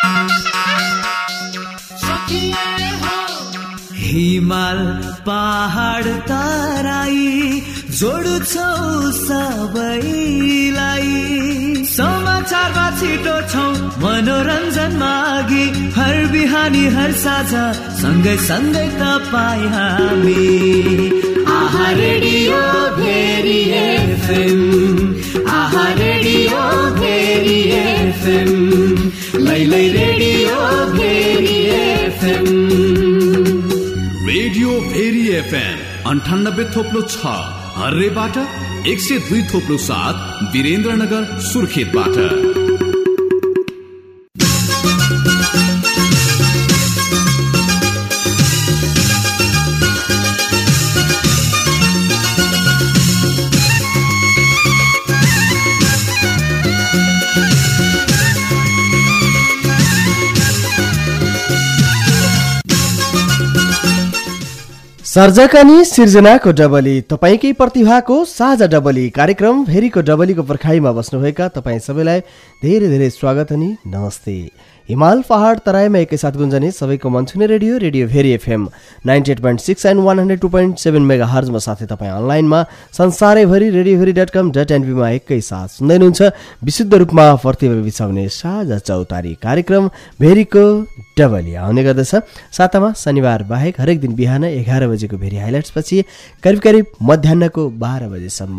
हिमाल पहाड तराई जोड्छौ सबैलाई समाचारमा छिटो छौ मनोरञ्जनमा अघि हर बिहानी हर साँझ सँगै सँगै तपाईँ हामी आहा रेडियो भेरी एफएम आहा रेडियो भेरी एफएम लैलै radio Bheri FM radio Bheri FM 98.6 हर्रेबाट 102.7 वीरेन्द्रनगर सुर्खेतबाट। सर्जक अनि सिर्जनाको डबली तपाईकै प्रतिभाको साझा डबली कार्यक्रम भेरीको डबलीको पर्खाइमा बस्नुभएका तपाईँ सबैलाई धेरै धेरै स्वागत अनि नमस्ते। हिमाल पहाड तराईमा एकैसाथ गुन्जने सबैको मन छुने radio radio Bheri FM 98.6 and 102.7 मेगाहर्जमा साथै तपाईँ अनलाइनमा संसारैभरि radioveri.com.np मा एकैसाथ सुन्दै हुनुहुन्छ विशुद्ध रूपमा प्रतिभा बिछाउने साझा चौतारी कार्यक्रम भेरीको डबली आउने गर्दछ। सातामा शनिबार बाहेक हरेक दिन बिहान 11 बजेको भेरी हाइलाइट्स पछि करिब करिब मध्याहको 12 बजेसम्म।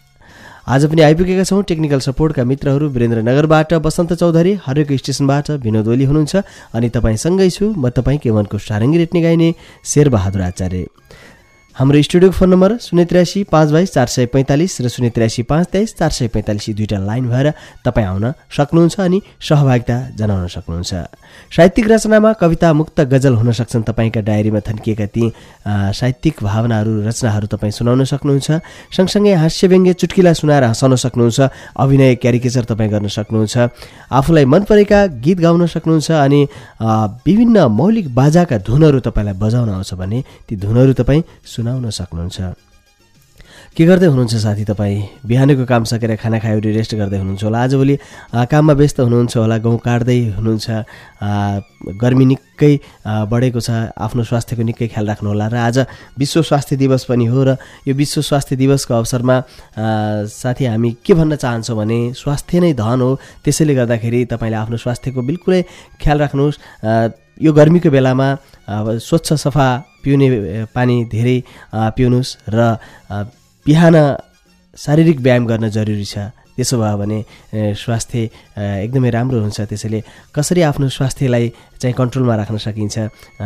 आज पनि आइपुगेका छौँ। टेक्निकल सपोर्टका मित्रहरू वीरेन्द्रनगरबाट बसन्त चौधरी, हरेक स्टेसनबाट विनोद ओली हुनुहुन्छ अनि तपाईँसँगै छु म तपाईँकै मनको सारङ्गी रेट्ने गाइने शेरबहादुर आचार्य। हाम्रो स्टुडियोको फोन नम्बर 083 522 445 र 083 523 445 दुईटा लाइन भएर तपाईँ आउन सक्नुहुन्छ अनि सहभागिता जनाउन सक्नुहुन्छ। साहित्यिक रचनामा कविता, मुक्त, गजल हुन सक्छन्। तपाईँका डायरीमा थन्किएका ती साहित्यिक भावनाहरू, रचनाहरू तपाईँ सुनाउन सक्नुहुन्छ। सँगसँगै हास्य व्यङ्ग्य चुटकिला सुनाएर हँसाउन सक्नुहुन्छ। अभिनय, क्यारिकेचर तपाईँ गर्न सक्नुहुन्छ। आफूलाई मन परेका गीत गाउन सक्नुहुन्छ अनि विभिन्न मौलिक बाजाका धुनहरू तपाईँलाई बजाउन आउँछ भने ती धुनहरू तपाईँ सुनाउन सक्नुहुन्छ। के गर्दै हुनुहुन्छ साथी? तपाईँ बिहानको काम सकेर खाना खायो, रेस्ट गर्दै हुनुहुन्छ होला। आजभोलि काममा व्यस्त हुनुहुन्छ होला, गाउँ काट्दै हुनुहुन्छ। गर्मी निकै बढेको छ, आफ्नो स्वास्थ्यको निकै ख्याल राख्नु होला। र आज विश्व स्वास्थ्य दिवस पनि हो र यो विश्व स्वास्थ्य दिवसको अवसरमा साथी हामी के भन्न चाहन्छौँ भने स्वास्थ्य नै धन हो। त्यसैले गर्दाखेरि तपाईँले आफ्नो स्वास्थ्यको बिल्कुलै ख्याल राख्नुहोस्। यो गर्मीको बेलामा स्वच्छ सफा पिउने पानी धेरै पिउनुहोस् र बिहान शारीरिक व्यायाम गर्न जरुरी छ। त्यसो भयो भने स्वास्थ्य एकदमै राम्रो हुन्छ। त्यसैले कसरी आफ्नो स्वास्थ्यलाई चाहिँ कन्ट्रोलमा राख्न सकिन्छ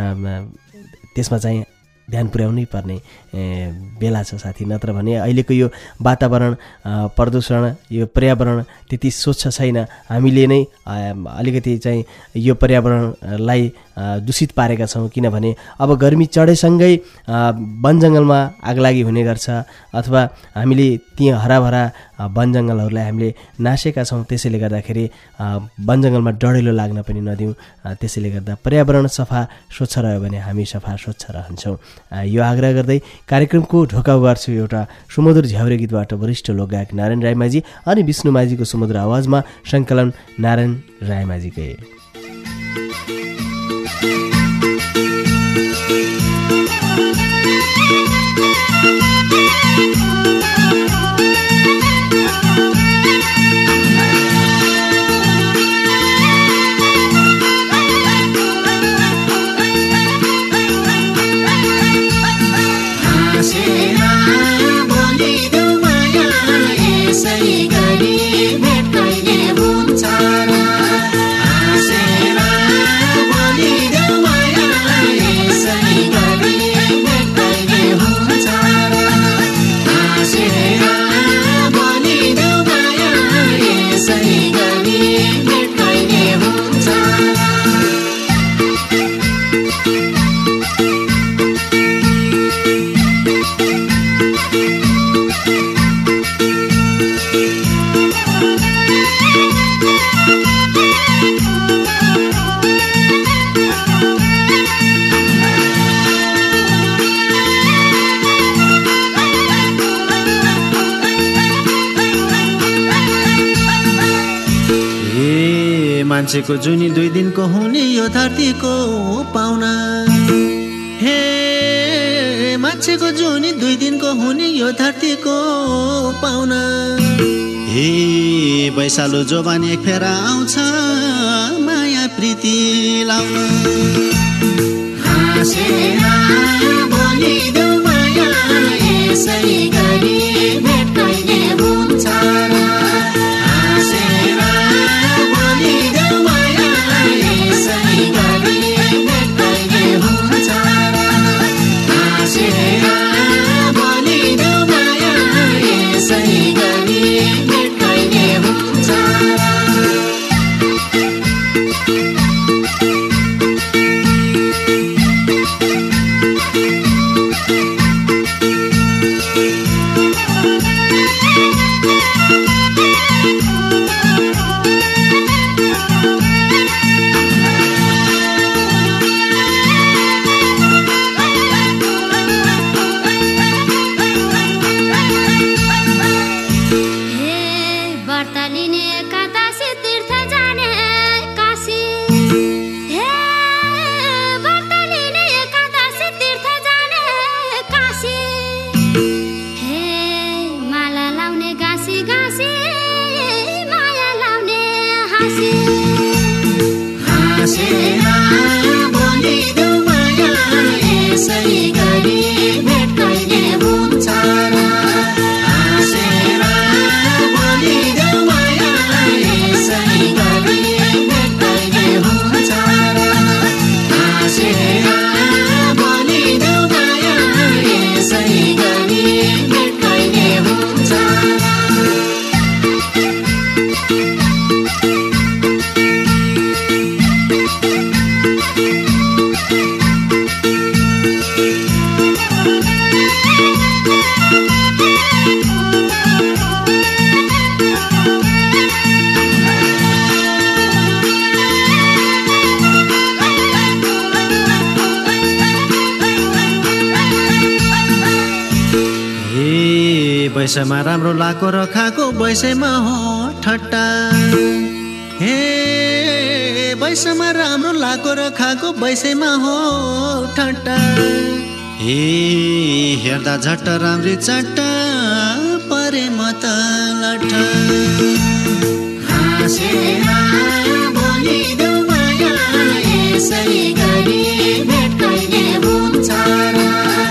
त्यसमा चाहिँ ध्यान पुर्याउनै पर्ने बेला छ साथी। नत्र भने अहिलेको यो वातावरण, प्रदूषण, यो पर्यावरण त्यति स्वच्छ छैन। हामीले नै अलिकति चाहिँ यो पर्यावरणलाई दूषित पारेका छौँ। किनभने अब गर्मी चढेसँगै वन जङ्गलमा आगलागी हुने गर्छ अथवा हामीले ती हराभरा वन जङ्गलहरूलाई हामीले नासेका छौँ। त्यसैले गर्दाखेरि वन जङ्गलमा डढेलो लाग्न पनि नदिउँ। त्यसैले गर्दा पर्यावरण सफा स्वच्छ रह्यो भने हामी सफा स्वच्छ रहन्छौँ। यो आग्रह गर्दै कार्यक्रमको ढोका गर्छु एउटा सुमधुर झ्याउरे गीतबाट वरिष्ठ लोकगायक नारायण रायमाझी अनि विष्णु माझीको सुमधुर आवाजमा सङ्कलन नारायण रायमाझीकै। मान्छेको जुनी 2 दिनको हुने यो धरतीको पाहुना हे मान्छेको जुनी 2 दिनको हुने यो धरतीको पाहुना हे बैशालु जोबान एक फेरा आउँछ माया प्रीति लाउन हाँसेर बोलिदेऊ माया यसै गरी भेट कहिले हुन्छ र हाँसेर बोलिदेऊ माया यसै गरी भेट कहिले हुन्छ र हाँसेर बोलिदेऊ माया यसै गरी भेट कहिले हुन्छ र बैसैमा राम्रो लाको र खाको बैसैमा हो ठट्टा हे बैसैमा राम्रो लाको र खाको बैसैमा हो ठट्टा हे हेर्दा झट्ट राम्री चट्टा परे म त लट्ठ हाँसेर बोलिदेऊ माया यसै गरी भेट कहिले हुन्छ र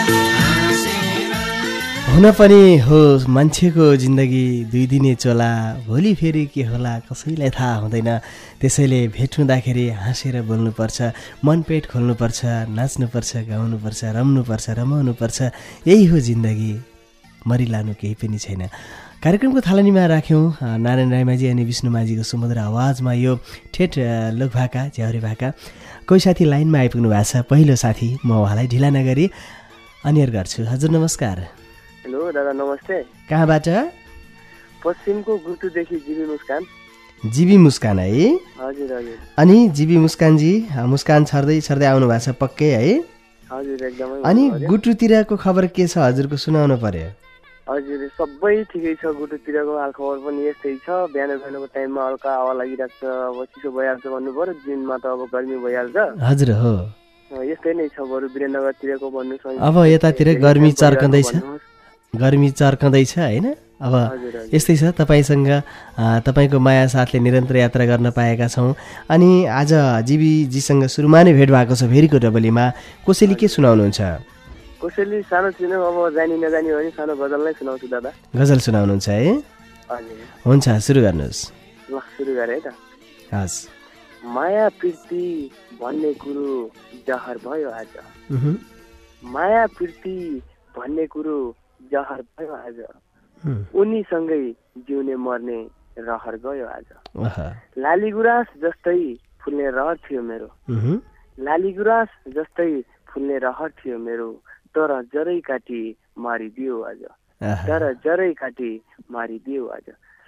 हुन पनि हो मान्छेको जिन्दगी 2 दिने चोला भोलि फेरि के होला कसैलाई थाहा हुँदैन त्यसैले भेट हुँदाखेरि हाँसेर बोल्नुपर्छ मनपेट खोल्नुपर्छ नाच्नुपर्छ गाउनुपर्छ रम्नुपर्छ रमाउनुपर्छ यही हो जिन्दगी मरिलानु केही पनि छैन। कार्यक्रमको थालनीमा राख्यौँ नारायण रायमाझी अनि विष्णु माझीको सुमधुर आवाजमा यो ठेट लोकभाका झ्याउरे भाका। कोही साथी लाइनमा आइपुग्नु भएको छ, पहिलो साथी म उहाँलाई ढिला नगरी अनियर गर्छु। हजुर नमस्कार। हेलो दादा नमस्ते। कहाँबाट? पश्चिमको गुटुदेखि जीवी मुस्कान। जीवी मुस्कान है? हजुर हजुर। अनि जीवी मुस्कानजी मुस्कान छर्दै छर्दै आउनु भएको छ पक्कै है? हजुर एकदमै। अनि गुटुतिरको खबर के छ हजुरको सुनाउनु पर्यो। हजुर सबै ठिकै छ, गुटुतिरको हालखबर पनि यस्तै छ। बिहान बिहानको टाइममा हल्का हावा लागिरहेको छ, अब चिसो भइहाल्छ भन्नु पर्यो, दिनमा त अब गर्मी भइहाल्छ। हजुर हो यस्तै नै छ। बरु वीरेन्द्रनगरतिरको भन्नुहोस्, अब यतातिर गर्मी चर्कँदैछ, गर्मी चर्कँदैछ होइन? अब यस्तै छ। तपाईँसँग तपाईँको माया साथले निरन्तर यात्रा गर्न पाएका छौँ। अनि आज जीवीजीसँग सुरुमा नै भेट भएको छ भेरीको डबलीमा। कोसेली के सुनाउनुहुन्छ? कोसेली सानो चिनो अब जानी नजानी हो नि सानो गजल नै सुनाउँछु दादा। गजल सुनाउनुहुन्छ है? हजुर हुन्छ सुरु गर्नुहोस्। ल सुरु गरे है त। हस्। माया प्रीति भन्ने कुरो जहर भयो आज, माया प्रीति भन्ने कुरो जहर भयो आज, उनीसँगै जिउने मर्ने रहर गयो आज। लाली गुराँस जस्तै फुल्ने रहर थियो मेरो, लाली गुराँस जस्तै फुल्ने रहर थियो मेरो, तर जरै काटी मारिदियो आज, तर जरै काटी मारिदियो आज।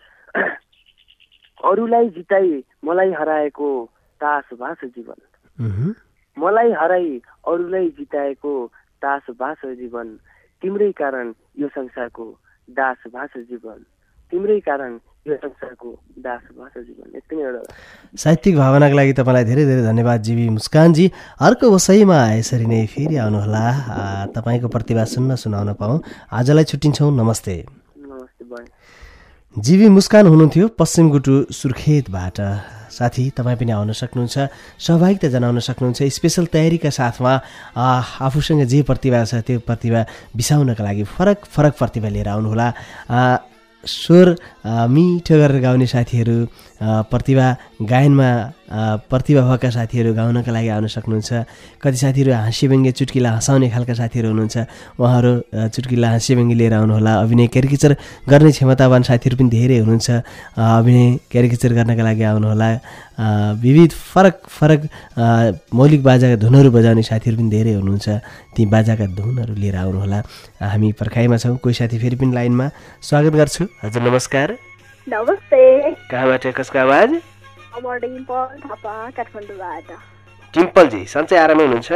अरूलाई जिताई मलाई हराएको तास भाष जीवन, मलाई हराई अरूलाई जिताएको तास भाष जीवन, तिम्रै कारण यो संसारको दास भाष जीवन, तिम्रै कारण यो संसारको दास भएछ जीवन। यति नै एउटा साहित्यिक भावनाको लागि तपाईँलाई धेरै धेरै धन्यवाद जीवी मुस्कानजी। अर्को वसैमा यसरी नै फेरि आउनुहोला, तपाईँको प्रतिभा सुनाउन पाऊँ। आजलाई छुट्टिन्छौँ, नमस्ते। नमस्ते भाइ। जीवी मुस्कान हुनुहुन्थ्यो पश्चिम गुटु सुर्खेतबाट। साथी तपाईँ पनि आउन सक्नुहुन्छ, सहभागिता जनाउन सक्नुहुन्छ। स्पेसल तयारीका साथमा आफूसँग जे प्रतिभा छ त्यो प्रतिभा बिसाउनका लागि फरक फरक प्रतिभा लिएर आउनुहोला। स्वर मिठो गरेर गाउने साथीहरू, प्रतिभा गायनमा प्रतिभा भएका साथीहरू गाउनका लागि आउन सक्नुहुन्छ। कति साथीहरू हाँसी व्यङ्ग्य चुट्किला हँसाउने खालका साथीहरू हुनुहुन्छ, उहाँहरू चुट्किला हाँसी व्यङ्ग्य लिएर आउनुहोला। अभिनय क्यारिकेचर गर्ने क्षमतावान साथीहरू पनि धेरै हुनुहुन्छ, अभिनय क्यारिकेचर गर्नका लागि आउनुहोला। विविध फरक फरक मौलिक बाजाका धुनहरू बजाउने साथीहरू पनि धेरै हुनुहुन्छ, ती बाजाका धुनहरू लिएर आउनुहोला। हामी पर्खाइमा छौँ, कोही साथी फेरि पनि लाइनमा। स्वागत गर्छु। हजुर नमस्कार। नमस्ते। कहाँबाट, कसको आवाज? डिम्पल थापा, काठमाडौँबाट। डिम्पलजी सन्चै आरामै हुनुहुन्छ?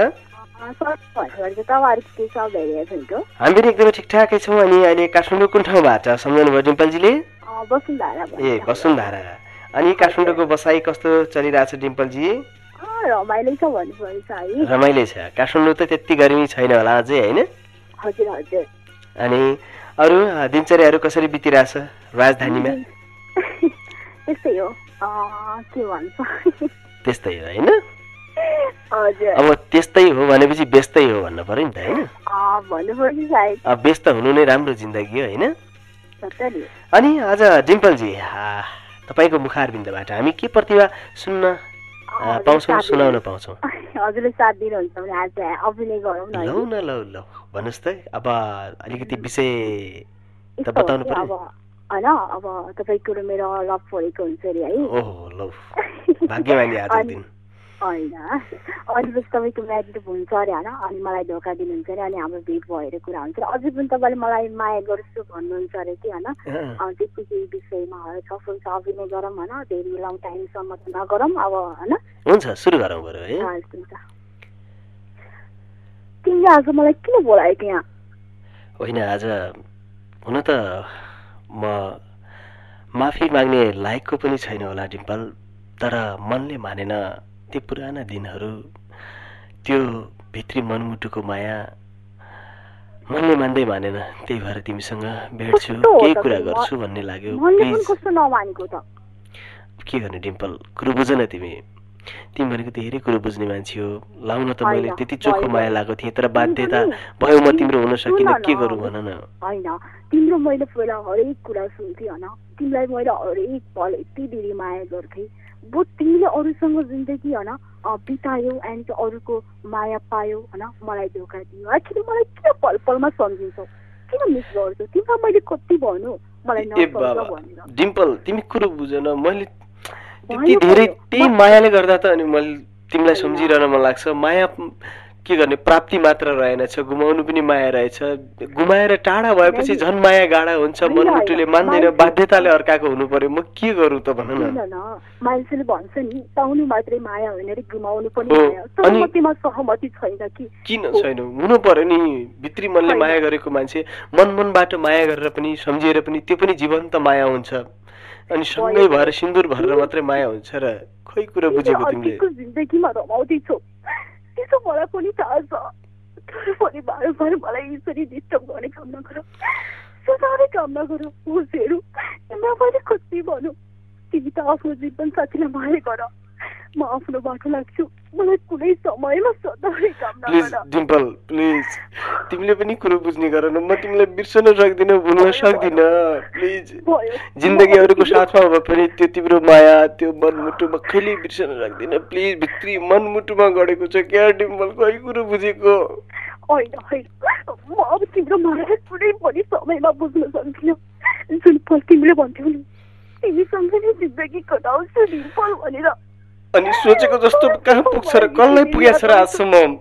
हामी पनि एकदमै ठिकठाकै छौँ। अनि अहिले काठमाडौँ कुन ठाउँबाट सम्झाउनुभयो डिम्पलजीले? ए वसुन्धरा। अनि काठमाडौँको बसाइ कस्तो चलिरहेछ डिम्पलजी? रमाइलो छ भन्नुपर्छ है। रमाइलो छ। काठमाडौँ त त्यति गर्मी छैन होला अझै, होइन? हजुर हजुर। अनि अरू दिनचर्याहरू कसरी बितिरहेछ राजधानीमा? त्यस्तै हो, के भन्छ त्यस्तै हो, होइन? हजुर। अब त्यस्तै हो भनेपछि व्यस्तै हो भन्नु पर्यो नि त, होइन? भन्नुपर्छ सायद। व्यस्त हुनु नै राम्रो जिन्दगी हो, होइन? सत्तरी। अनि आज डिम्पलजी तपाईँको मुखारबिन्दबाट हामी के प्रतिभा सुन्न पाउँछौँ, सुनाउन पाउँछौँ? हजुरले साथ दिनुहुन्छ भने आज अभिनय गरौँ न। लौ न, लौ लौ भन्नुहोस् त। अब अलिकति विषय त बताउनु पर्यो होइन। अब तपाईँको मेरो लभ परेको हुन्छ अरे है। ओहो लौ, भाग्यमानी आज दिन। होइन, अनि पछि तपाईँको म्यारिड हुन्छ अरे होइन, अनि मलाई धोका दिनुहुन्छ अरे, अनि हाम्रो भेट भएर कुरा हुन्छ अरे, अझै पनि तपाईँले मलाई माया गर्छु भन्नुहुन्छ अरे कि होइन। त्यतिकै विषयमा सफल छ, अभिनय गरौँ होइन, धेरै लङ टाइमसम्म त नगरौँ अब, होइन? हुन्छ, सुरु गरौँ बरु है। तिमीले आज मलाई किन बोलाएको यहाँ? होइन, आज हुन त म माफी माग्ने लायकको पनि छैन होला डिम्पल, तर मनले मानेन। त्यो पुराना दिनहरू, त्यो भित्री मनमुटुको माया मनले मान्दै मानेन। त्यही भएर तिमीसँग भेट्छु, केही कुरा गर्छु भन्ने लाग्यो। के गर्ने डिम्पल, कुरो बुझ न तिमी भनेको धेरै कुरो बुझ्ने मान्छे हो। लाउन त मैले त्यति चोखो माया लागेको थिएँ, तर बाध्यता भयो, म तिम्रो हुन सकिनँ, के गरौँ भन न? होइन, तिम्रो मैले पहिला हरेक कुरा सुन्थेँ होइन, तिमीलाई मैले हरेक पल यति धेरै माया गर्थेँ। तिमीले अरूसँग जिन्दगी होइन बितायो, एन्ड अरूको माया पायो होइन, मलाई धोका दियो। आखिर मलाई किन पल पलमा सम्झिन्छौ, किन मिस गर्छौ? तिमीलाई मैले कति भन्नु मलाई नसम्झ भनेर। डिम्पल तिमी कुरो बुझन, मैले त्यति धेरै त्यही मायाले गर्दा त अनि मैले तिमीलाई सम्झिरहन मन लाग्छ। माया के गर्ने, प्राप्ति मात्र रहेनछ, गुमाउनु पनि माया रहेछ। गुमाएर टाढा भएपछि झन् माया गाढा हुन्छ, मनमुटुले मान्दैन, बाध्यताले अर्काको हुनु पर्यो। म के गरौँ त भन न? मान्छेले भन्छ नि पाउनु मात्रै माया होइन रे, गुमाउनु पनि माया। तर म तिमीमा सहमति छैन कि। किन छैन? हुनु पर्यो नि, भित्री मनले माया गरेको मान्छे मनबाट माया गरेर पनि सम्झिएर पनि त्यो पनि जीवन्त माया हुन्छ। अनि सँगै भएर सिन्दुर भरेर मात्रै माया हुन्छ र खै कुरा बुझेको तिमीले? जिन्दगीमा रमाउँदैछौ त्यसो मलाई पनि थाहा छ, तर पनि बारम्बार मलाई यसरी डिस्टर्ब गर्ने काम नगर, सुधार्ने काम नगर। होसहरू तिमीलाई मैले कति भनौँ, तिमी त आफ्नो जीवन साथीलाई माया गर, म आफ्नो बाटो लाग्छु। मलाई कुनै समयमा सधाउने काम नगर। डिम्पल प्लिज, तिमीले पनि कुरो बुझ्ने गर न। म तिमीलाई बिर्सन सक्दिनँ, भुल्न सक्दिनँ। प्लिज, जिन्दगी अरूको साथमा भए पनि त्यो तिम्रो माया, त्यो मनमुटुमा कहिले बिर्सन सक्दिनँ। प्लिज, भित्री मनमुटुमा गढेको छ क्या डिम्पल, खै कुरो बुझेको होइन। म अब तिम्रो माया कुनै पनि समयमा बुझ्न सक्दिनँ। जुन पल तिमीले भन्थ्यौ नि तिमीसँग नै जिन्दगी कटाउँछु डिम्पल भनेर, अनि सोचेको जस्तो कहाँ पुग्छ र कसलाई पुगेछ र आजसम्म?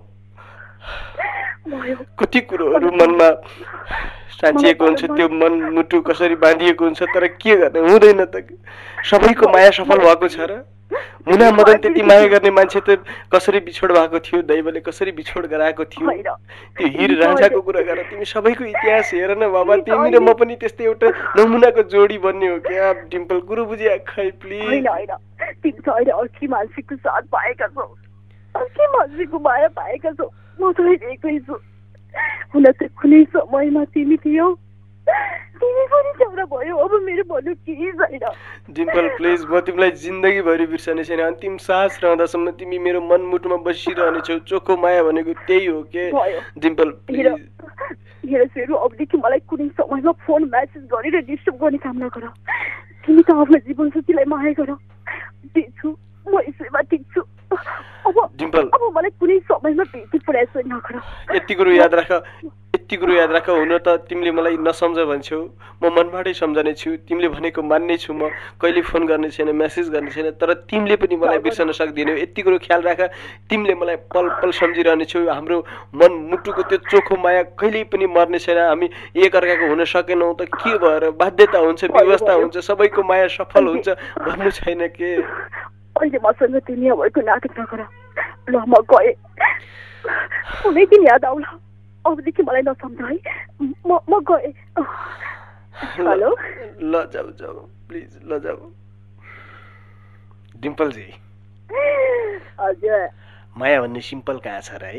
कति कुरोहरू मनमा साँचिएको हुन्छ, त्यो मनमुटु कसरी बाँधिएको हुन्छ, तर के गर्ने, हुँदैन त। सबैको माया सफल भएको छ र? मुना मदन त्यति माया गर्ने मान्छे त कसरी बिछोड भएको थियो, दैवले कसरी बिछोड गराएको थियो, त्यो हिर राजाको कुरा गर। तिमी सबैको इतिहास हेर न बाबा, तिमी र म पनि त्यस्तै एउटा नमुनाको जोडी बन्ने हो क्या डिम्पल। कुरो बुझे खै प्लिज। होइन तिमी त अहिले अर्की मान्छेको साथ पाएका छौ, अर्की मान्छेको माया पाएका छौ। म त एक्लै छु। हुन त कुनै समयमा तिमी थियौ, तिमी पनि झगडा भयो, अब मेरो भन्नु केही छैन। डिम्पल प्लिज, म तिमीलाई जिन्दगीभरि बिर्सने छैन। अन्तिम सास रहँदासम्म तिमी मेरो मनमुटुमा बसिरहनेछौ। चोखो माया भनेको त्यही हो के डिम्पल प्लिज। हेर फेरि अबदेखि मलाई कुनै समयमा फोन म्यासेज गरेर डिस्टर्ब गर्ने काम नगर। तिमी त आफ्नो जीवनसाथीलाई माया गर। ठिक छु, म यसैमा ठिक छु। अब मलाई कुनै समयमा भेटी प्रयास नगर। यति कुरो याद राख। हुन त तिमीले मलाई नसम्झ भन्छौ, म मनबाटै सम्झने छु। तिमीले भनेको मान्ने छु। म कहिले फोन गर्ने छैन, मेसेज गर्ने छैन, तर तिमीले पनि मलाई बिर्सन सक्दिनौ। यति कुरो ख्याल राख। तिमीले मलाई पल पल सम्झिरहने छौ। हाम्रो मन मुटुको त्यो चोखो माया कहिल्यै पनि मर्ने छैन। हामी एकअर्काको हुन सकेनौँ त के भएर? बाध्यता हुन्छ, व्यवस्था हुन्छ, सबैको माया सफल हुन्छ भन्नु छैन के? अहिले मसँग दुनियाँभरको नाटक नगर। ल म गएँ, कुनै दिन याद आउला। अबदेखि मलाई नसम्झ है। म गएँ। हेलो, ल जाऊ प्लिज, ल जाऊ। डिम्पलजी, हजुर, माया भन्ने सिम्पल कहाँ छ र है?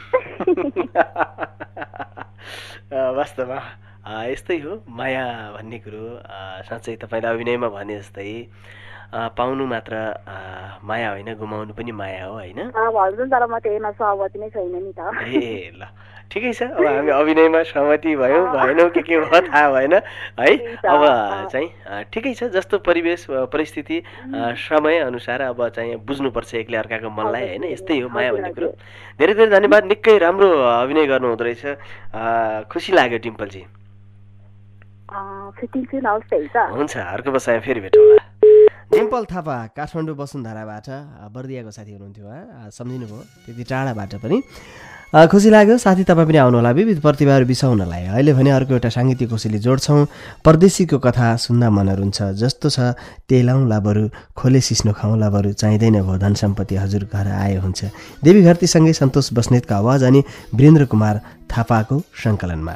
वास्तवमा यस्तै हो माया भन्ने कुरो। साँच्चै तपाईँले अभिनयमा भने जस्तै पाउनु मात्र माया होइन, गुमाउनु पनि माया हो होइन? तर म त्यसमा सहमति नै छैन नि त। ए ल ठिकै छ। अब हामी अभिनयमा सहमति भयौँ भएनौँ के भयो थाहा भएन है। अब चाहिँ ठिकै छ। जस्तो परिवेश परिस्थिति समय अनुसार अब चाहिँ बुझ्नुपर्छ एक्लै अर्काको मनलाई होइन। यस्तै हो माया भन्ने कुरो। धेरै धेरै धन्यवाद। निकै राम्रो अभिनय गर्नु हुँदो रहेछ। खुसी लाग्यो डिम्पलजी। हुन्छ, अर्को बसाइ फेरि भेटौँला। डिम्पल थापा काठमाडौँ वसुन्धराबाट बर्दियाको साथी हुनुहुन्थ्यो। सम्झिनुभयो त्यति टाढाबाट पनि। खुसी लाग्यो साथी। तपाईँ पनि आउनुहोला विविध प्रतिभाहरू बिसाउनलाई। अहिले भने अर्को एउटा साङ्गीतिक कोसेली जोड्छौँ। परदेशीको कथा सुन्दा मनहरू हुन्छ, जस्तो छ त्यही लाउँला बरु, खोले सिस्नो खाउँला बरु, चाहिँदैन भयो धन सम्पत्ति हजुर घर आयो हुन्छ। देवी घरतीसँगै सन्तोष बस्नेतको आवाज अनि वीरेन्द्र कुमार थापाको सङ्कलनमा।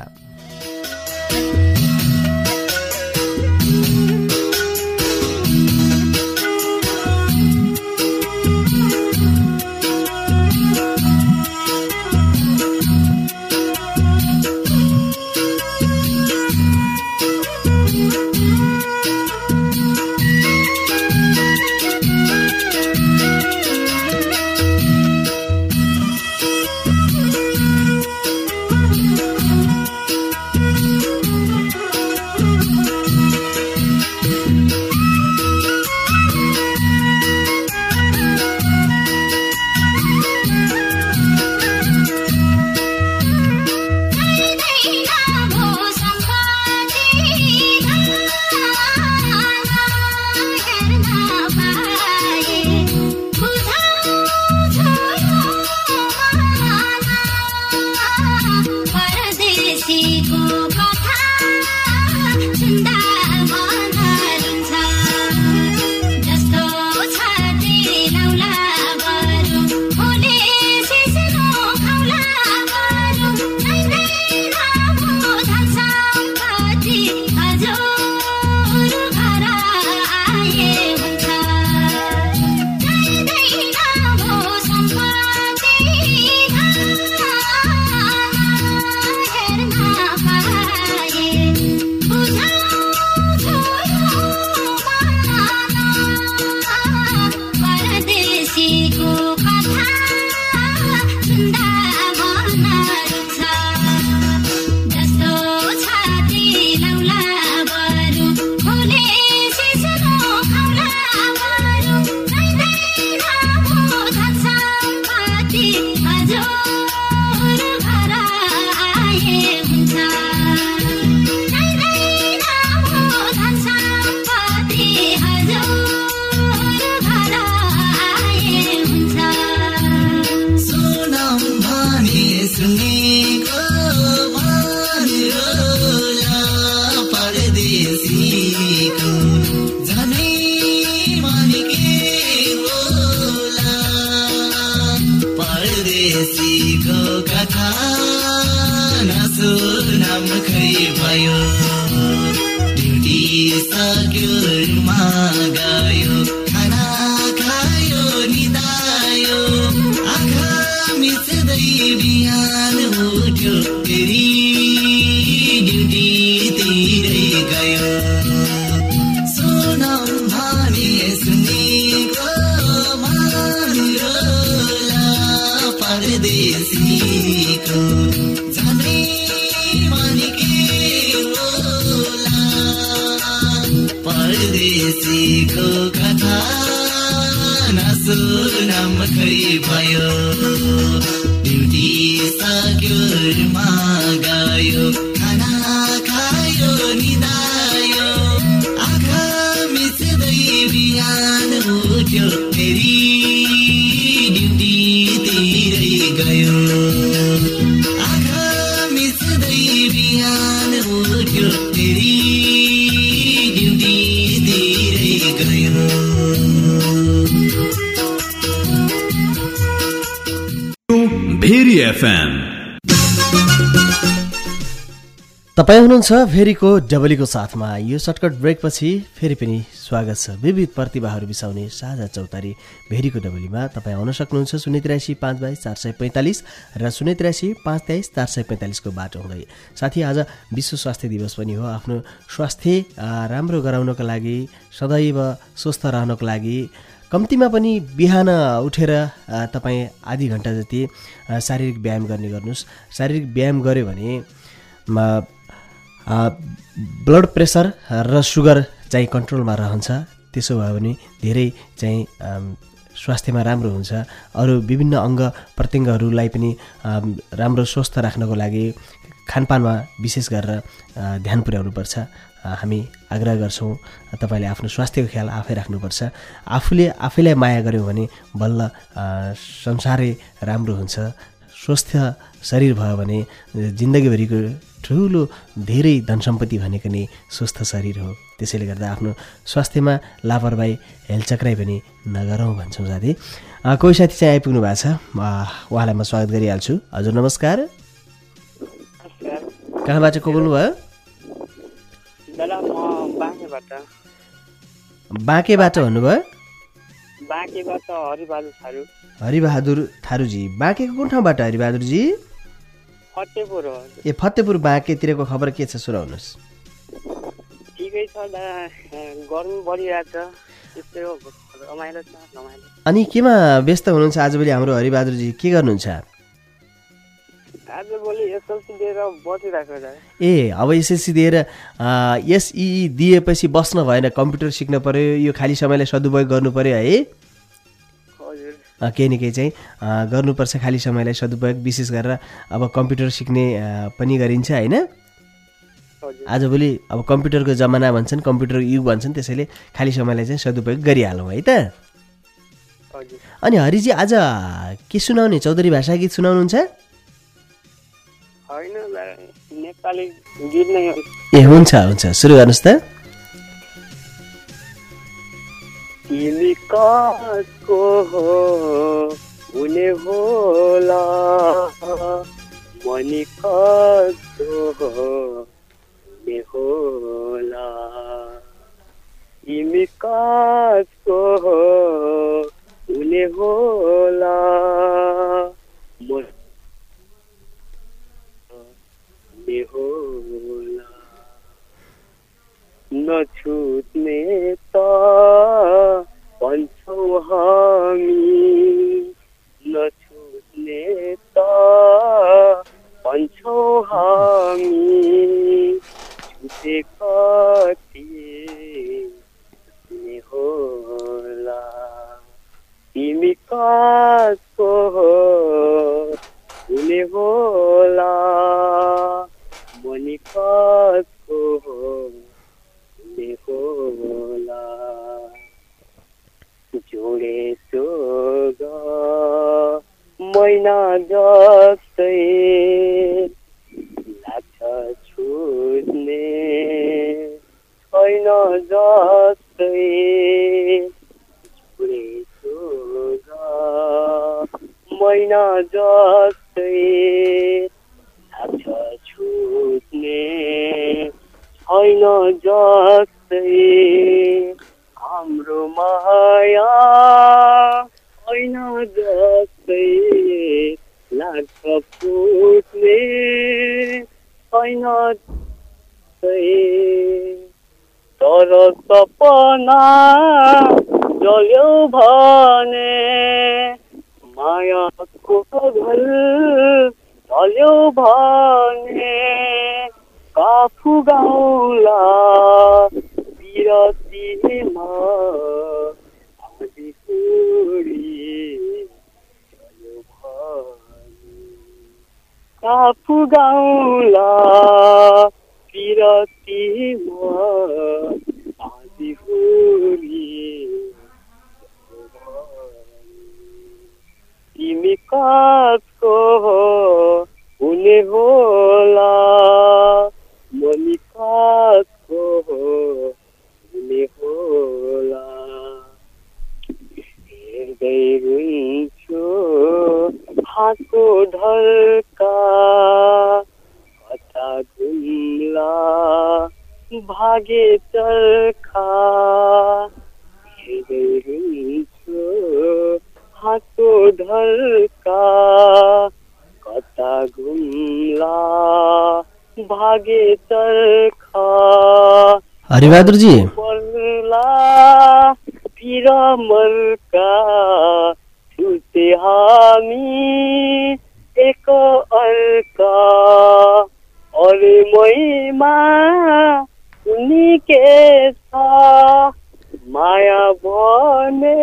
परदेशीको कथा नसुनाम खै भयो ड्युटी सक्यो रुमा गयो खाना खायो निदायो आँखा मिच्दै बिहान उठ्यो फेरि ड्युटी तिरै गयो सुनौ भने सुनेको मारुला परदेशीको जाने माने के होला परदेशीको कथा नसुनाम खै भयो ड्युटी सक्यो रुमा गयो खाना खायो निदायो आँखा मिच्दै बिहान उठ्यो फेरि ड्युटी तिरै गयो आँखा मिच्दै बिहान उठ्यो फेरि ड्युटी तिरै गयो भेरी एफएम। तपाईँ हुनुहुन्छ भेरीको डबलीको साथमा। यो सर्टकट ब्रेकपछि फेरि पनि स्वागत छ विविध प्रतिभाहरू बिसाउने साझा चौतारी भेरीको डबलीमा। तपाईँ आउन सक्नुहुन्छ 083-522-445 र 083-523-445 को बाटो हुँदै। साथी, आज विश्व स्वास्थ्य दिवस पनि हो। आफ्नो स्वास्थ्य राम्रो गराउनको लागि, सदैव स्वस्थ रहनको लागि कम्तीमा पनि बिहान उठेर तपाईँ आधी घन्टा जति शारीरिक व्यायाम गर्ने गर्नुहोस्। शारीरिक व्यायाम गऱ्यो भने ब्लड प्रेसर र सुगर चाहिँ कन्ट्रोलमा रहन्छ। त्यसो भयो भने धेरै चाहिँ स्वास्थ्यमा राम्रो हुन्छ। अरू विभिन्न अङ्ग प्रत्यङ्गहरूलाई पनि राम्रो स्वस्थ राख्नको लागि खानपानमा विशेष गरेर ध्यान पुर्याउनुपर्छ। हामी आग्रह गर्छौँ तपाईँले आफ्नो स्वास्थ्यको ख्याल आफै राख्नुपर्छ। आफूले आफैलाई माया गर्यो भने बल्ल संसारै राम्रो हुन्छ। स्वस्थ शरीर भयो भने जिन्दगीभरिको ठुलो धेरै धन सम्पत्ति भनेको नै स्वस्थ शरीर हो। त्यसैले गर्दा आफ्नो स्वास्थ्यमा लापरवाही हेलचक्राइ पनि नगरौँ भन्छौँ। साथी, कोही साथी चाहिँ आइपुग्नु भएको छ, उहाँलाई म स्वागत गरिहाल्छु। हजुर नमस्कार, कहाँबाट को बोल्नुभयो? बाँकेबाट भन्नुभयो? हरिबहादुर थारूजी। बाँकेको कुन ठाउँबाट हरिबहादुरजी? फतेपुर हो। ए, फतेपुर बाँकेतिरको खबर के छ सुनाउनुहोस्। ठिकै छ, गर्मी बढिरहेछ, त्यस्तै हो, रमाइलो छ, रमाइलो। अनि केमा व्यस्त हुनुहुन्छ आजभोलि हाम्रो हरिबहादुरजी? के गर्नुहुन्छ आजभोलि? एसएलसी दिएर बसिरहेको छ। ए, अब एसएलसी दिएर एसई दिएपछि बस्न भएन, कम्प्युटर सिक्न पर्यो। यो खाली समयलाई सदुपयोग गर्नु पर्यो है। केही न केही चाहिँ गर्नुपर्छ खाली समयलाई सदुपयोग। विशेष गरेर अब कम्प्युटर सिक्ने पनि गरिन्छ होइन। आजभोलि अब कम्प्युटरको जमाना भन्छन्, कम्प्युटर युग भन्छन्। त्यसैले खाली समयलाई चाहिँ सदुपयोग गरिहालौँ है त। अनि हरिजी आज के सुनाउने? चौधरी भाषा गीत सुनाउनुहुन्छ? नेपाली गीत नै हो। ए, हुन्छ हुन्छ, सुरु गर्नुहोस् त। तिमी कसको हो हुने होला, मनी कसको हो हुने होला, तिमी कसको हो हुने होला, हुने होला, नछुट्ने त भन्छौ हामी, नछुट्ने त भन्छौ हामी, छुटे कति हुने होला, तिमी कसको हो हुने होला, मनी कसको हो हुने होला, जोडे सोग मैना जस्तै लाग्छ छुट्ने छैन जस्तै, जोडे सोग छैन जस्तै लाग्छ छुट्ने छैन जस्तै हाम्रो माया छैन जस्तै लाग्छ फुट्ने छैन जस्तै तर सपना जल्यो भने मायाको घर ढल्यो भने काफु गाउँला बिरतीमा आधी कुडी ढल्यो भने काफु गाउँला बिरतीमा आधी कुडी तिमी काजको हुने होला मनी काजको हुने होला हेर्दै रुन्छु हातको ढल्का कता घुम्ला भागे चर्खा हेर्दै रुन्छु हातको ढल्का कता घुम्ला भागे चर्खा हरिबहादुरजी पर्ला पिर मर्का छुटे हामी एक अर्का अरे मैमा उनी के छ माया भने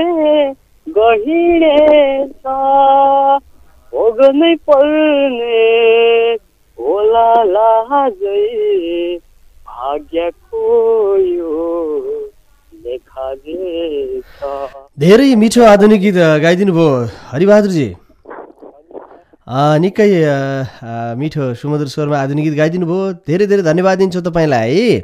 गहिरेछ भोग्नै पर्ने होला लाजै भाग्यको यो लेखा छ। धेरै मिठो आधुनिक गीत गाइदिनु भयो हरिबहादुरजी। निकै मिठो सुमधुर स्वरमा आधुनिक गीत गाइदिनु भयो। धेरै धेरै धन्यवाद दिन्छु तपाईँलाई है।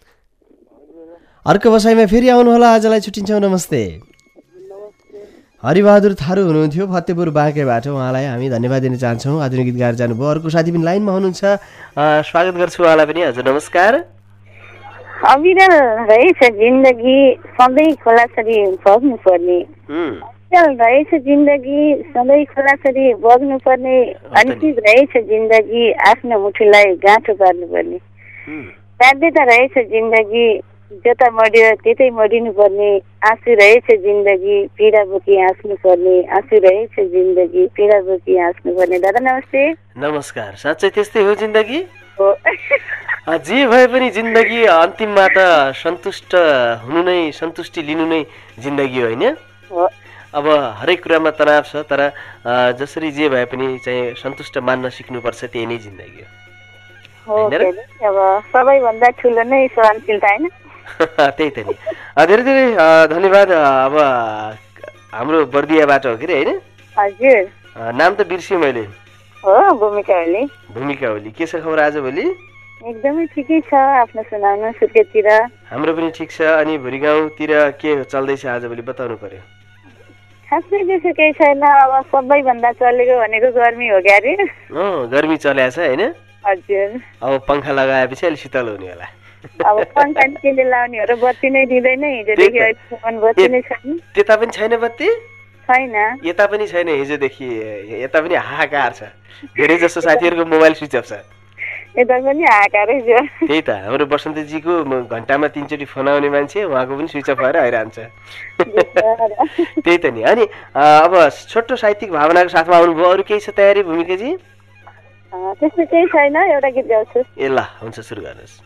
अर्को बसाइमा फेरि आउनुहोला। आजलाई छुट्टिन्छौँ। नमस्ते। हरिबहादुर थारू हुनुहुन्थ्यो फतेपुर बाँकेबाट। उहाँलाई हामी धन्यवाद दिन चाहन्छौँ। आधुनिक गीत गाएर जानुभयो। अर्को साथी पनि लाइनमा हुनुहुन्छ। स्वागत गर्छु उहाँलाई पनि। हजुर नमस्कार। अविरल रहेछ जिन्दगी सधैँ खोलासरी बग्नु पर्ने। अविरल रहेछ जिन्दगी सधैँ खोलासरी बग्नु पर्ने। अन्तिम रहेछ जिन्दगी आफ्नो मुठीलाई गाँठो पार्नु पर्ने। बाध्यता रहेछ जिन्दगी जता मर्यो त्यतै मरिनु पर्ने। आँसु रहेछ जिन्दगी पीडा बोकी हाँस्नु पर्ने। आँसु रहेछ जिन्दगी पीडा बोकी हाँस्नु पर्ने। दादा नमस्ते। नमस्कार। साँच्चै त्यस्तै हो जिन्दगी। जे भए पनि जिन्दगी अन्तिममा त सन्तुष्ट हुनु नै सन्तुष्टि लिनु नै जिन्दगी हो होइन। अब हरेक कुरामा तनाव छ तर जसरी जे भए पनि चाहिँ सन्तुष्ट मान्न सिक्नुपर्छ। त्यही नै जिन्दगी हो। अब सबैभन्दा ठुलो नै सहनशीलता होइन। त्यही त नि। धेरै धेरै धन्यवाद। अब हाम्रो बर्दियाबाट हो कि होइन। हजुर नाम त बिर्सेँ मैले। हो भूमिका ओली। भूमिका ओली। के छ खबर आजभोलि? एकदमै ठिकै छ। आफ्नो सुनाउनु। सुर्खेततिर हाम्रो पनि ठिक छ। अनि भुरी गाउँतिर के चल्दैछ आजभोलि बताउनु पर्यो। खासै त्यसो केही छैन। अब सबैभन्दा चलेको भनेको गर्मी हो क्या अरे। गर्मी चल्या छ होइन। हजुर अब पङ्खा लगाएपछि अलिक शीतल हुने होला। अब पङ्खा केले लाउने हो र बत्ती नै दिँदैन हिजोदेखि अहिलेसम्म बत्ती नै छैन। त्यता पनि छैन बत्ती? छैन। यता पनि छैन। हिजोदेखि यता पनि हाहाकार छ। धेरै जसो साथीहरूको मोबाइल स्विच अफ छ। यता पनि हाहाकारै छ। त्यही त हाम्रो बसन्तजीको घन्टामा 3 चोटि फोन आउने मान्छे उहाँको पनि स्विच अफ भएर आइरहन्छ। त्यही त नि। अनि अब छोटो साहित्यिक भावनाको साथमा आउनुभयो। अरू केही छ तयारी भूमिकाजी? त्यस्तो केही छैन। एउटा गीत गाउँछु। ए ल हुन्छ सुरु गर्नुहोस्।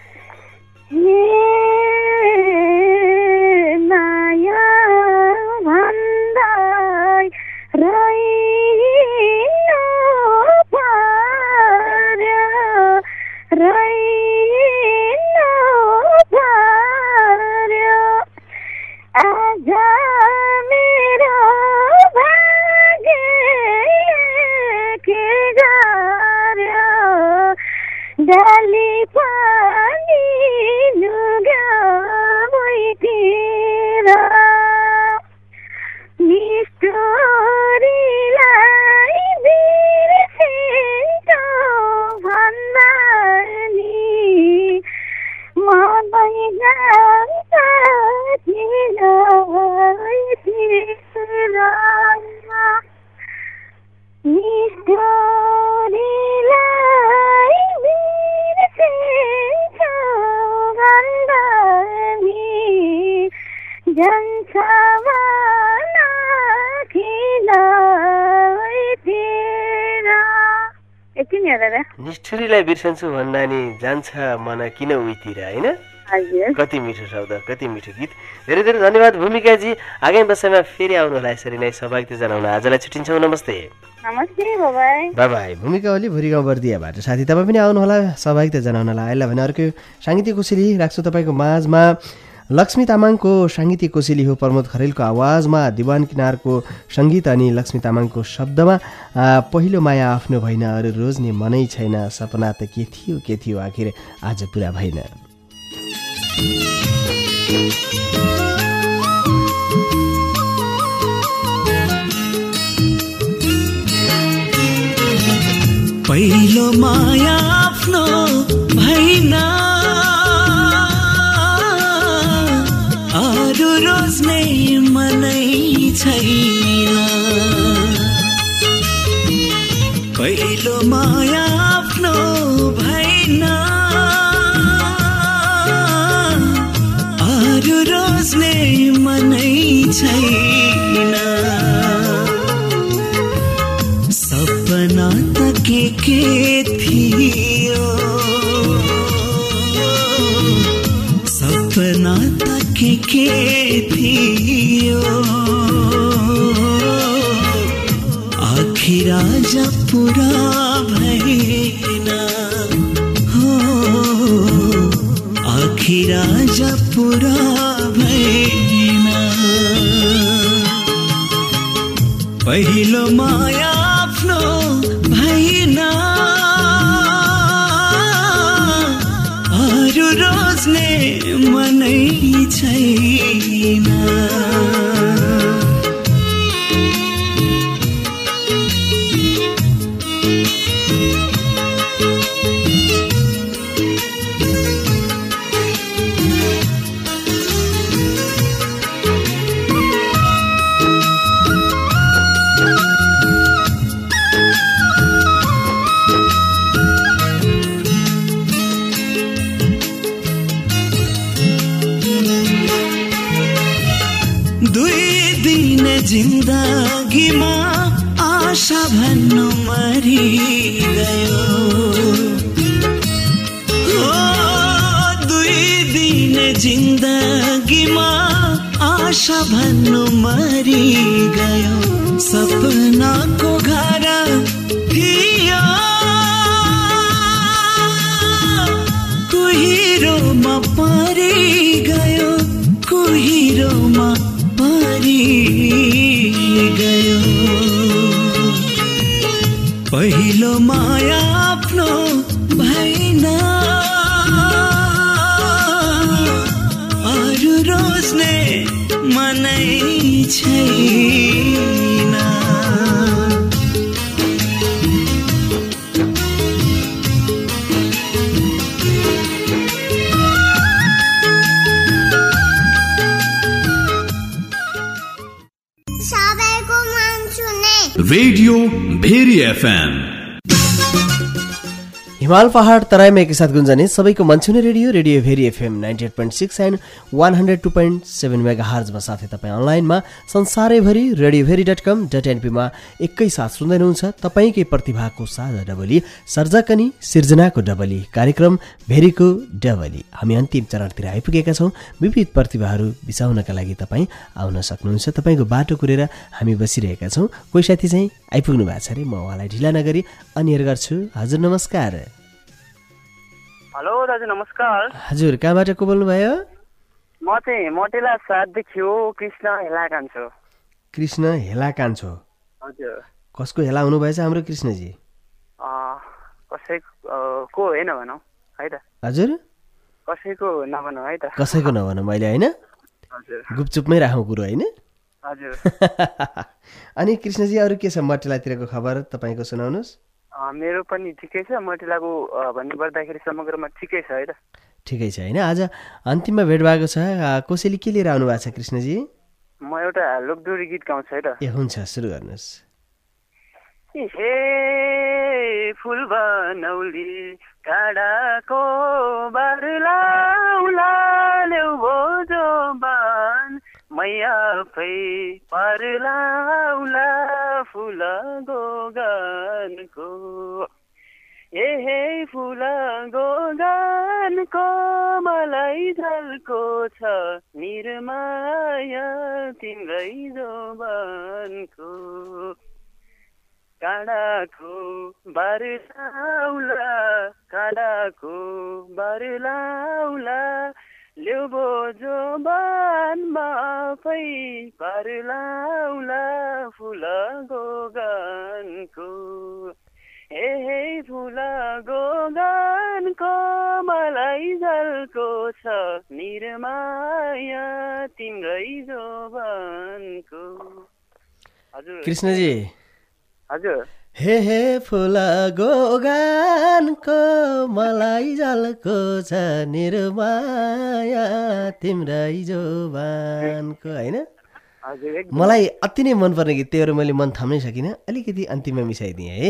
माया भन्दा रहिनु पर्यो रहिनु पर्यो आज मेरो भाग्य के गर्यो डाली पानी लुगा भइतिर निष्ठुरीलाई निष्ठुरीलाई बिर्सिन्छौ गण्डकी जान्छ निष्ठुरीलाई बिर्सन्छु भन्दा नि जान्छ मन किन उहीतिर होइन कति मिठो शब्द कति मिठो गीत धेरै धेरै धन्यवाद भूमिकाजी आगामी वर्षमा फेरि आउनु होला यसरी नै सहभागिता जनाउन आजलाई छुट्टिन्छौँ नमस्ते नमस्ते बाबाई बाबाई भूमिका ओली भुरी गाउँ बर्दियाबाट साथी तपाईँ पनि आउनु होला सहभागिता जनाउनलाई आइला भने अर्को साङ्गीतिक कोसेली राख्छु तपाईँको माझमा लक्ष्मी तामाङको साङ्गीतिक कोसेली हो प्रमोद खरेलको आवाजमा दिवान किनारको सङ्गीत अनि लक्ष्मी तामाङको शब्दमा पहिलो माया आफ्नो भएन अरू रोज्ने मनै छैन सपना त के थियो आखिर आज पुरा भएन पहिलो माया आफ्नो भएन अरू रोज्ने मनै छैन पहिलो माया आफ्नो भएन अरू रोज्ने मनै छैन सपना त के थियो सपना त के थियो आखिर आज पुरा भएन हो आखिर आज पुरा भएन पहिलो माया आफ्नो भएन अरू रोज्ने मनै छैन जिन्दगीमा आशा भन्नु मरिगयो हो 2 दिन जिन्दगीमा आशा भन्नु मरिगयो सपनाको घर थियो कुहिरोमा परिगयो कुहिरोमा गयो पहिलो माया आफ्नो भएन अरू रोज्ने मनै छैन रेडियो भेरी एफएम हिमाल पहाड तराईमा एकसाथ गुन्जने सबैको मनछुने रेडियो भेरी एफएम 98.6 एन्ड 102.7 मेगाहर्जमा साथै तपाईँ अनलाइनमा संसारैभरि radioveri.com.np मा एकैसाथ सुन्दै हुनुहुन्छ तपाईँकै प्रतिभाको साझा डबली सर्जक अनि सिर्जनाको डबली कार्यक्रम भेरीको डबली हामी अन्तिम चरणतिर आइपुगेका छौँ विविध प्रतिभाहरू बिसाउनका लागि तपाईँ आउन सक्नुहुन्छ तपाईँको बाटो कुरेर हामी बसिरहेका छौँ कोही साथी चाहिँ आइपुग्नु भएको छ अरे म उहाँलाई ढिला नगरी अनियर गर्छु हजुर नमस्कार हेलो दाजु नमस्कार हजुर कहाँबाट को बोल्नुभयो म चाहिँ मोटेला 7 देखि हो कृष्ण हेला कान्छो कृष्ण हेला कान्छो हजुर कसको हेला हुनुभएछ हाम्रो कृष्णजी कसैको होइन भनौँ है त हजुर कसैको नभनौँ है त कसैको नभनौँ मैले होइन हजुर गुपचुपमै राखौँ कुरो होइन हजुर अनि कृष्णजी अरू के छ मटेलातिरको खबर तपाईँको सुनाउनुहोस् मेरो पनि ठिकै छ मटेलाको भन्नुपर्दाखेरि समग्रमा ठिकै छ है त ठिकै छ होइन आज अन्तिममा भेट भएको छ कोसेली के लिएर आउनु भएको छ कृष्णजी म एउटा लोकदोरी गीत गाउँछु है त। ए हुन्छ, सुरु गर्नुहोस्। हे फुल बनौली काडाको बारलाउला ल्याउ भोजोबान मैया फै पारलाउला फुल गोगानको। हे फुल गोगानको मलाई झल्को छ निर्माया तिम्रै जोबानको। काँडाको बारलाउला काँडाको बारलाउला ल्याउ बोजोबानमा फै पारलाउला फुल गोगानको। हे फुल गोगानको मलाई झल्को छ निर्माया तिम्रै जोबानको। हजुर कृष्णजी। हजुर। हे फुल गोगानको मलाई झल्को छ निर्माया तिम्रै जोबानको, होइन? मलाई अति नै मनपर्ने गीत, त्यही भएर मैले मन थाम्नै सकिनँ, अलिकति अन्तिममा मिसाइदिएँ है।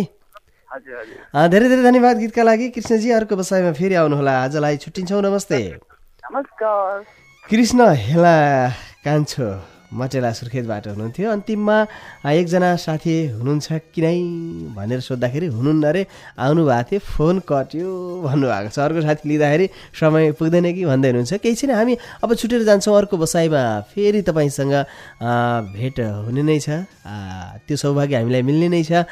धेरै धेरै धन्यवाद गीतका लागि कृष्णजी। अर्को बसाइमा फेरि आउनुहोला। आजलाई छुट्टिन्छौँ, नमस्ते। नमस्कार। कृष्ण हेला कान्छो मटेला सुर्खेतबाट हुनुहुन्थ्यो। अन्तिममा एकजना साथी हुनुहुन्छ कि नै भनेर सोद्धाखेरि हुनुहुन्न अरे, आउनुभएको थियो, फोन कट्यो भन्नुभएको छ। अर्को साथी लिँदाखेरि समय पुग्दैन कि भन्दै हुनुहुन्छ। केही छैन, हामी अब छुटेर जान्छौँ। अर्को बसाइमा फेरि तपाईँसँग भेट हुने नै छ, त्यो सौभाग्य हामीलाई मिल्ने नै छ।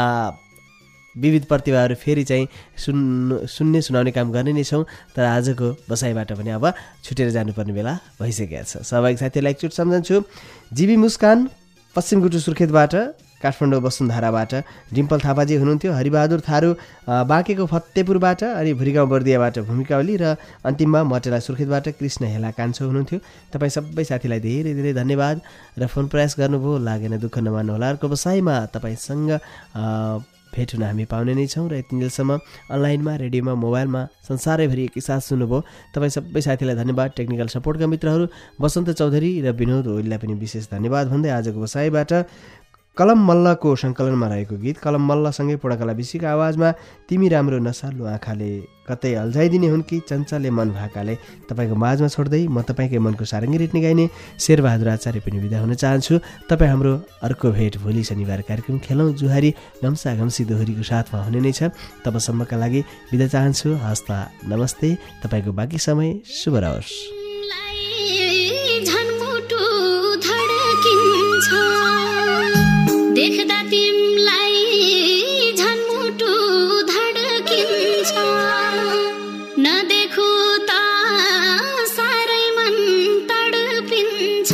विविध प्रतिभाहरू फेरि चाहिँ सुन्ने सुनाउने काम गर्ने नै छौँ। तर आजको बसाइबाट पनि अब छुटेर जानुपर्ने बेला भइसकेको छ। सहभागी साथीहरूलाई एकचोट सम्झन्छु। जीवी मुस्कान पश्चिम गुटु सुर्खेतबाट, काठमाडौँ वसुन्धराबाट डिम्पल थापाजी हुनुहुन्थ्यो। हरिबहादुर थारू बाँकेको फतेपुरबाट, अनि भुरीगाउँ बर्दियाबाट भूमिका ओली, र अन्तिममा मटेला सुर्खेतबाट कृष्ण हेला कान्छो हुनुहुन्थ्यो। तपाईँ सबै साथीलाई धेरै धेरै धन्यवाद। र फोन प्रयास गर्नुभयो, लागेन दुःख नमान्नु होला। अर्को बसाइमा तपाईँसँग भेट हुन हामी पाउने नै छौँ। र यतिन्जेलसम्म अनलाइनमा, रेडियोमा, मोबाइलमा संसारैभरि एकैसाथ सुन्नुभयो। तपाईँ सबै साथीलाई धन्यवाद। टेक्निकल सपोर्टका मित्रहरू बसन्त चौधरी र विनोद ओलीलाई पनि विशेष धन्यवाद भन्दै आजको बसाइबाट कलम मल्लको सङ्कलनमा रहेको गीत कलम मल्लसँगै पूर्णकला विशीको आवाजमा तिमी राम्रो नसालु आँखाले कतै अल्झाइदिने हुन् कि चञ्चले मन भाकाले तपाईँको माझमा छोड्दै म तपाईँकै मनको सारङ्गी रेट्ने गाइने शेरबहादुर आचार्य पनि बिदा हुन चाहन्छु। तपाईँ हाम्रो अर्को भेट भोलि शनिबार कार्यक्रम खेलौँ जुहारी घम्सा घम्सी दोहोरीको साथमा हुने नै छ। तबसम्मका लागि बिदा चाहन्छु। हस्ता नमस्ते। तपाईँको बाँकी समय शुभ रहोस्। देख्दा तिमलाई झन्मुटु धड्किन्छ, नदेखु त साह्रै मन तडपिन्छ।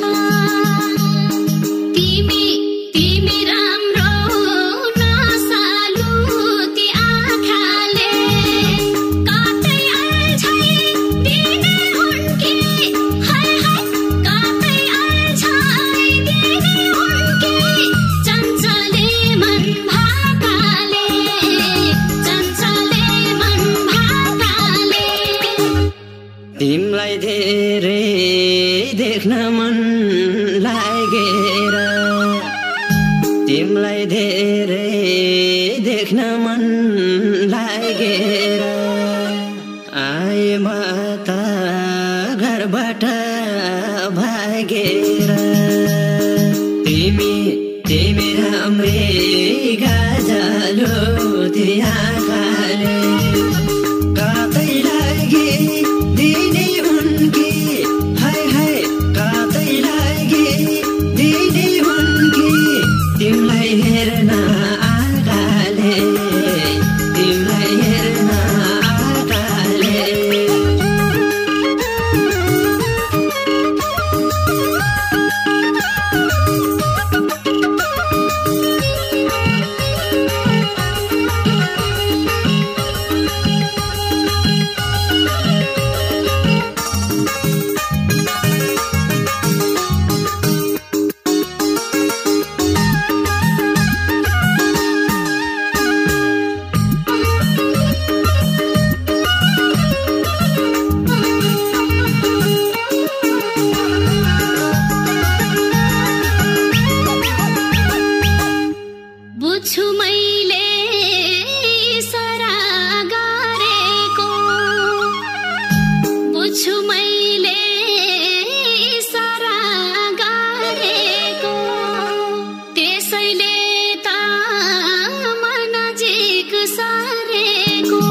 तिमी राम्रो नसालु ती आँखाले कतै अल्झाइदिने हुन् कि, हाय हाय कतै अल्झाइदिने हुन् कि चञ्चले मन भाकाले, चञ्चले मन भाकाले। तिमलाई धेरै देख्न मन लागेर, तिमलाई धेरै देख्न मन लागेर आए म त घरबाट भागेर। तिमी राम्रै गाजलो त्यहाँ आँखाले कतै लागिदिने हुन् कि, हाय हाय कतै लागिदिने हुन् कि तिमीलाई हेर्न आँखाले, तिमीलाई हेर्न आँखाले। बुझ्छु मैले इसारा गरेको बुझ्छु मैले इसारा गरेको त्यसैले त मन नजिक सारेको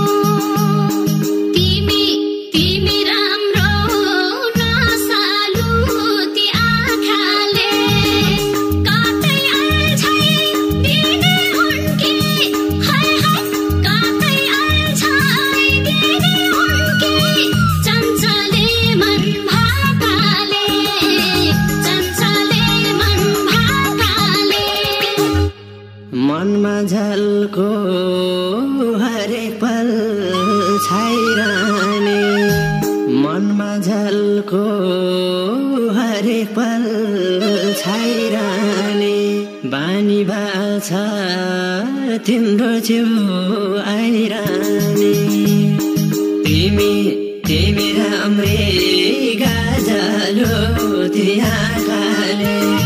तिमी तिमी राम्रो नसालु ती आँखाले कतै अल्झै दिने उनकी हाय हाय कतै अल्झै दिने उनकी चञ्चले मन भाकाले चञ्चले मन भाकाले मनमा झल्को हरेक पल छाइरहने मनमा झल्को हरेक पल छाइरहने बानी भाछ तिम्रो छेउ आइरहने तिमी तिमी राम्री गाजलो ती आँखाले